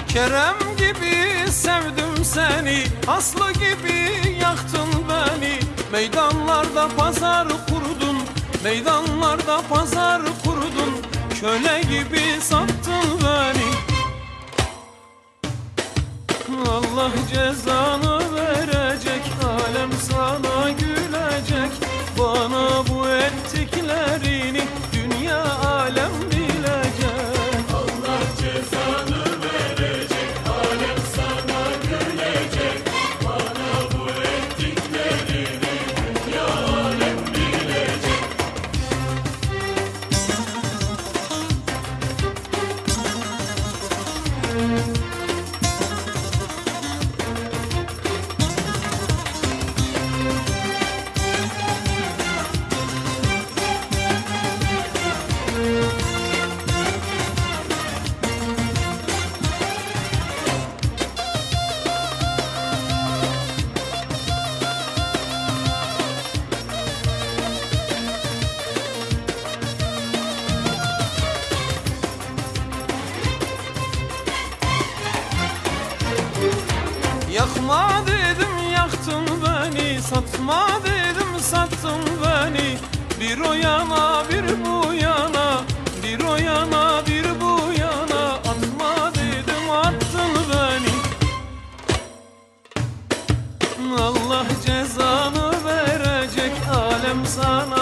Kerem gibi sevdim seni, Aslı gibi yaktın beni. Meydanlarda pazar kurdun, meydanlarda pazar kurdun. Köle gibi sattın beni. Allah cezanı verecek, alem sana gülecek. Bana bu ettiklerini dünya alem bilecek. Allah cezanı verecek, alem sana gülecek. Bana bu ettiklerini dünya alem bilecek. Yakma dedim yaktın beni, satma dedim sattın beni. Bir o yana bir bu yana, bir o yana bir bu yana. Atma dedim attın beni. Allah cezanı verecek, alem sana